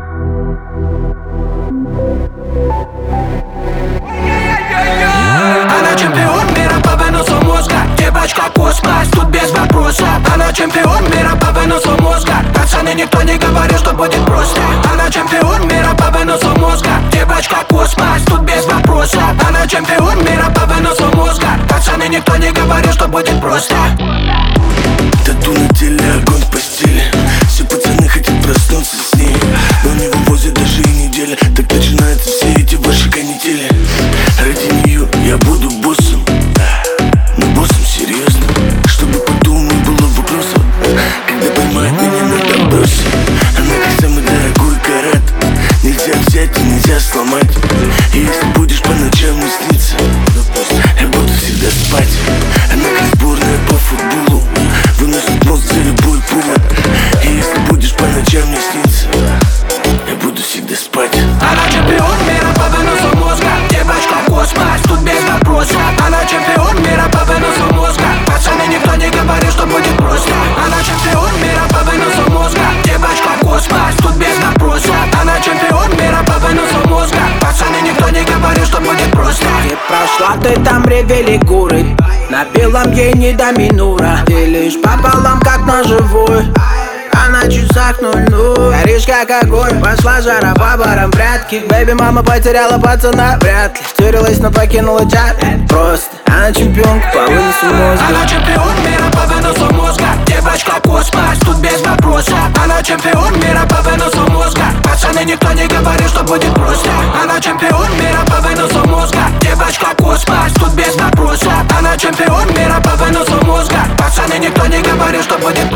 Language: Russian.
Она чемпион мира по выносу мозга. Девочка космос, тут без вопросов. Она чемпион мира по выносу мозга. Пацаны, никто не говорил, что будет просто. Она чемпион мира по выносу мозга. Девочка космос, тут без вопросов. Она чемпион мира по выносу мозга. Пацаны, никто не говорил, что будет просто. Тату на теле, огонь в постели. Все пацаны хотят проснуться с ней, но не вывозят даже и неделя. Так начинаются все эти ваши канители. Ради нее я буду боссом, но боссом серьезно, чтобы потом не было вопросов, когда поймает меня на добросе. Она как самый дорогой карат, нельзя взять и нельзя сломать. И если будешь по ночам не сниться, я буду всегда спать. Она как сборная по футболу, выносит мозг за любой повод. И если будешь по ночам не сниться, я буду всегда спать. Она чемпион мира по выносу мозга. Девочка космос, тут без вопросов. Она чемпион мира по выносу мозга. Пацаны, никто не говорил, что будет просто. Она чемпион мира по выносу мозга. Девочка космос, тут без вопросов. Она чемпион мира по выносу мозга. Пацаны, никто не говорил, что будет просто. Ты прошла, ты там ревели горы. На белом ей не до минура. Ты лишь пополам, как ножевой. Она часах 00. Горишь как огонь, пошла жара по барам прятки. Бэйби, мама потеряла пацана, вряд ли втюрилась, но покинула чат. Просто она чемпионка по выносу мозга. Она чемпион мира по выносу мозга. Девочка космос, тут без вопросов. Она чемпион мира по выносу мозга. Пацаны, никто не говорил, что будет просто. Она чемпион мира по выносу мозга. Девочка космос, тут без вопросов. Она чемпион мира по выносу мозга. Пацаны, никто не говорил, что будет просто.